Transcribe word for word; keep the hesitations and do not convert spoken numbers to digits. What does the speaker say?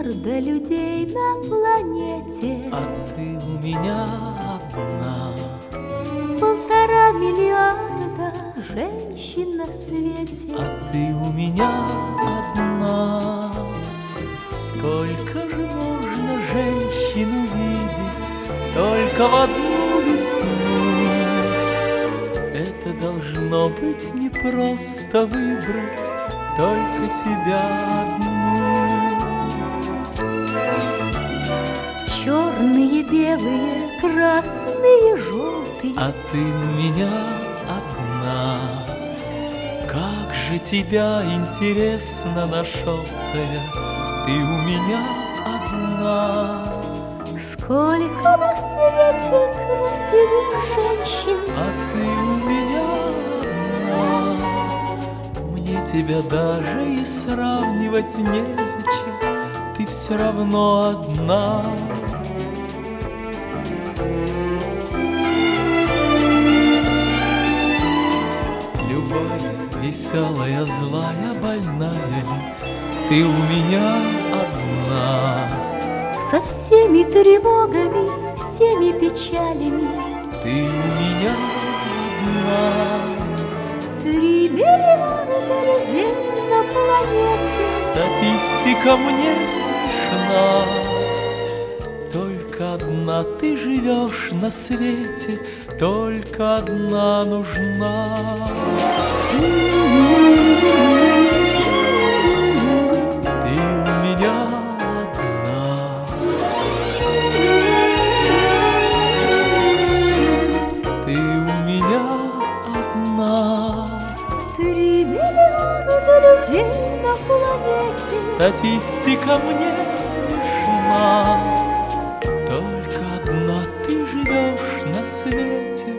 миллиарда людей на планете, а ты у меня одна. полтора миллиарда женщин на свете, а ты у меня одна. Сколько же можно женщин увидеть только в одну весну? Это должно быть непросто выбрать только тебя одну. черные, белые, красные, желтые, а ты у меня одна. Как же тебя интересно нашел-то я, ты у меня одна. сколько на свете красивых женщин, а ты у меня одна. Мне тебя даже и сравнивать незачем, ты все равно одна. Любовь веселая, злая, больная ли, ты у меня одна. со всеми тревогами, всеми печалями, ты у меня одна. Три миллиарда людей на планете, Статистика мне смешна. Только одна ты живешь на свете, только одна нужна. Ты у меня одна. Ты у меня одна. Три миллиарда людей на планете, Статистика мне смешна. Только одна ты живешь на свете,